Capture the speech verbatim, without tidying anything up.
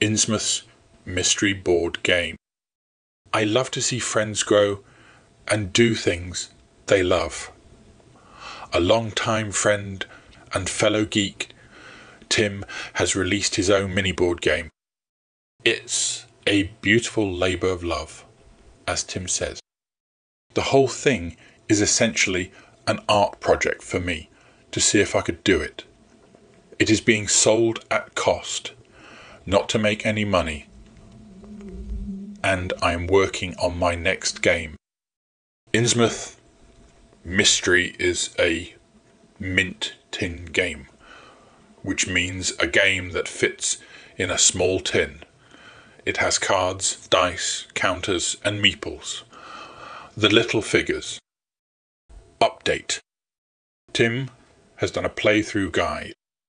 Innsmouth's mystery board game. I love to see friends grow and do things they love. A long-time friend and fellow geek, Tim, has released his own mini board game. It's a beautiful labour of love, as Tim says. The whole thing is essentially an art project for me to see if I could do it. It is being sold at cost, not to make any money, and I am working on my next game. Innsmouth Mystery is a mint tin game, which means a game that fits in a small tin. It has cards, dice, counters and meeples. The little figures. Update. Tim has done a playthrough guide.